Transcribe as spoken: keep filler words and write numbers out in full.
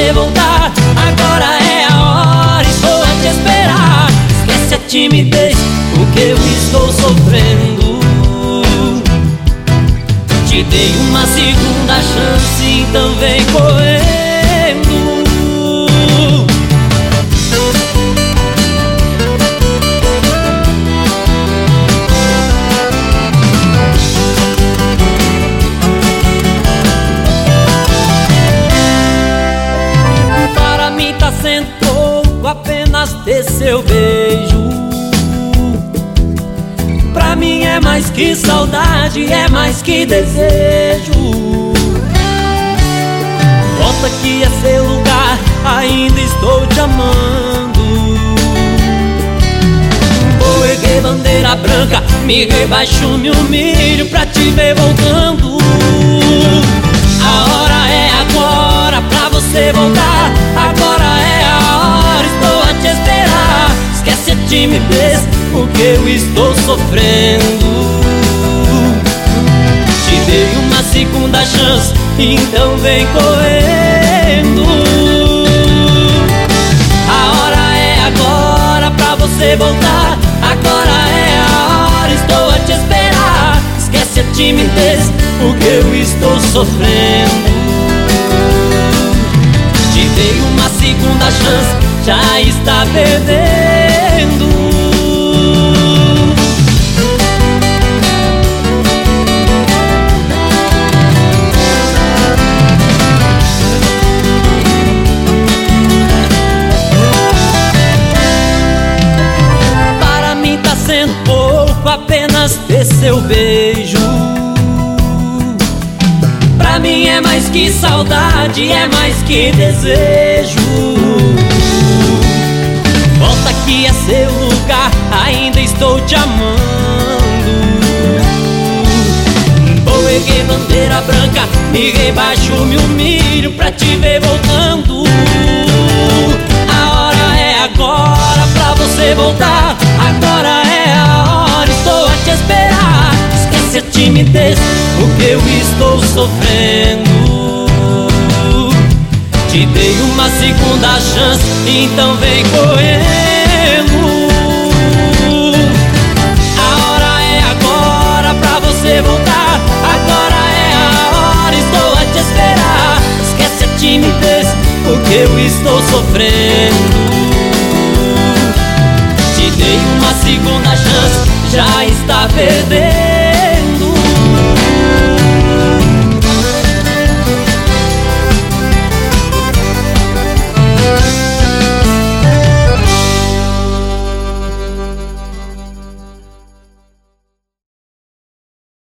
você voltar. Agora é a hora, estou a te esperar. Esquece a timidez, o que eu estou sofrendo. Te dei uma segunda chance, então vem correndo. Para mim tá sendo pouco apenas ter seu beijo. Pra mim é mais que saudade, é mais que desejo. Volta que é seu lugar, ainda estou te amando. Vou erguer bandeira branca, me rebaixo, me humilho pra te ver voltando. A hora é agora pra você voltar. Agora é a hora, estou a te esperar. Esquece a timidez, o que eu estou sofrendo. Te dei uma segunda chance, então vem correndo. A hora é agora pra você voltar. Agora é a hora, estou a te esperar. Esquece a timidez, o que eu estou sofrendo. Te dei uma segunda chance, já está perdendo. Para mim tá sendo pouco apenas ter seu beijo. Pra mim é mais que saudade, é mais que desejo. Volta que é seu lugar, ainda estou te amando. Vou erguer bandeira branca, me rebaixo, me humilho pra te ver voltando. A hora é agora pra você voltar. Agora é a hora, estou a te esperar. Esquece a timidez, o que eu estou sofrendo. Te dei uma segunda chance, então vem correndo. A hora é agora pra você voltar. Agora é a hora, estou a te esperar. Esquece a timidez, o que eu estou sofrendo. Te dei uma segunda chance, já está perdendo.